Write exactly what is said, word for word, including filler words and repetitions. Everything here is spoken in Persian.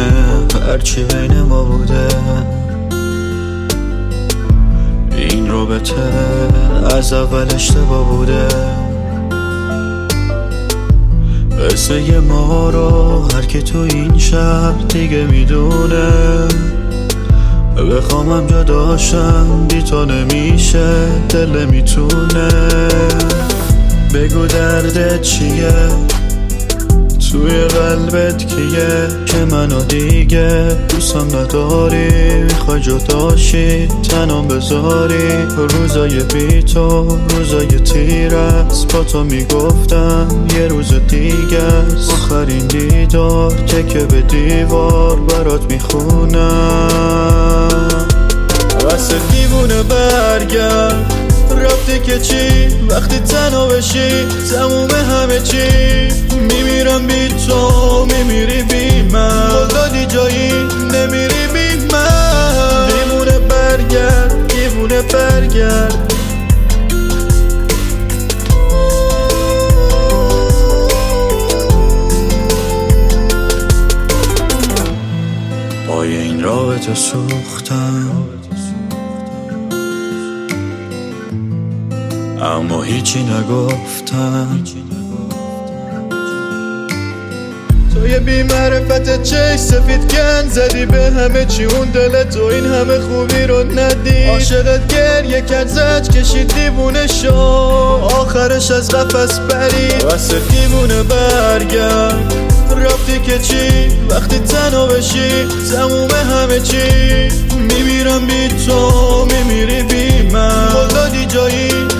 میدونه هرچی بین ما بوده این رابطه از اول اشتباه بوده. قصه ما رو هر کی تو این شهر دیگه میدونه. بخوامم جا داشتم بی تو نمیشه، دل نمیتونه. بگو دردت چیه، توی قلبت کیه که منو دیگه دوستم نداری. میخوای جداشی تنم بذاری، روزای بی تو روزای تیر است. با تو میگفتم یه روز دیگه است. آخرین دیدار تکه به دیوار برات میخونم. واسه دیوونه برگرد، رفتی که چی وقتی تنها بشی تموم همه چی. میمیرم بی تو میمیری بی من، خدادی جایی نمیری بی من. دیوونه برگرد دیوونه برگرد. پای این رابطه سوختم اما هیچی نگفتم. توی بی معرفت چش سفید کن زدی به همه چی. اون دل تو این همه خوبی رو ندید. عاشقت گریه کرد زج کشید دیوونه شو، آخرش از قفس پرید. واسه دیوونه برگرد، رفتی که چی وقتی تنها بشی تموم همه چی. میمیرم بی تو میمیری بی من، خدادی جایی